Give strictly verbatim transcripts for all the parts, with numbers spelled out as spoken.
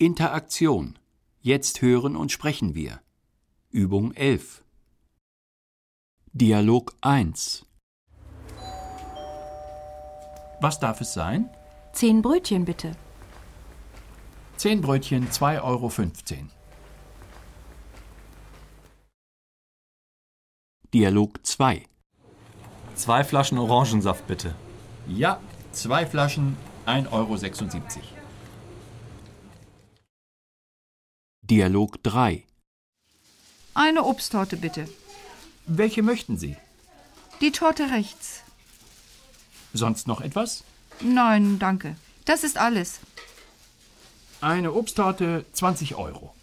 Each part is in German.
Interaktion. Jetzt hören und sprechen wir. Übung elf. Dialog eins. Was darf es sein? Zehn Brötchen bitte. Zehn Brötchen, zwei Euro fünfzehn. Dialog zwei. Zwei Flaschen Orangensaft bitte. Ja, zwei Flaschen, ein Euro sechsundsiebzig. Dialog drei. Eine Obsttorte bitte. Welche möchten Sie? Die Torte rechts. Sonst noch etwas? Nein, danke. Das ist alles. Eine Obsttorte, zwanzig Euro.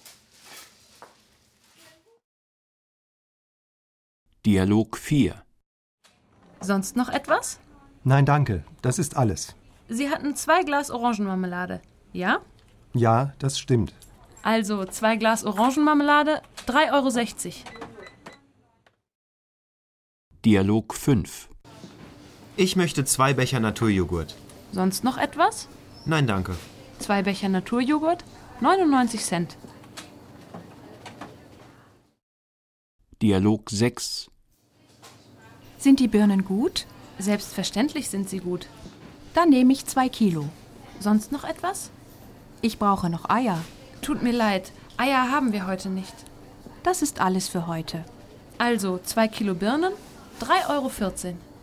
Dialog vier. Sonst noch etwas? Nein, danke. Das ist alles. Sie hatten zwei Glas Orangenmarmelade, ja? Ja, das stimmt. Also zwei Glas Orangenmarmelade, drei Euro sechzig. Dialog fünf. Ich möchte zwei Becher Naturjoghurt. Sonst noch etwas? Nein, danke. Zwei Becher Naturjoghurt, neunundneunzig Cent. Dialog sechs. Sind die Birnen gut? Selbstverständlich sind sie gut. Dann nehme ich zwei Kilo. Sonst noch etwas? Ich brauche noch Eier. Tut mir leid, Eier haben wir heute nicht. Das ist alles für heute. Also zwei Kilo Birnen, drei Euro vierzehn.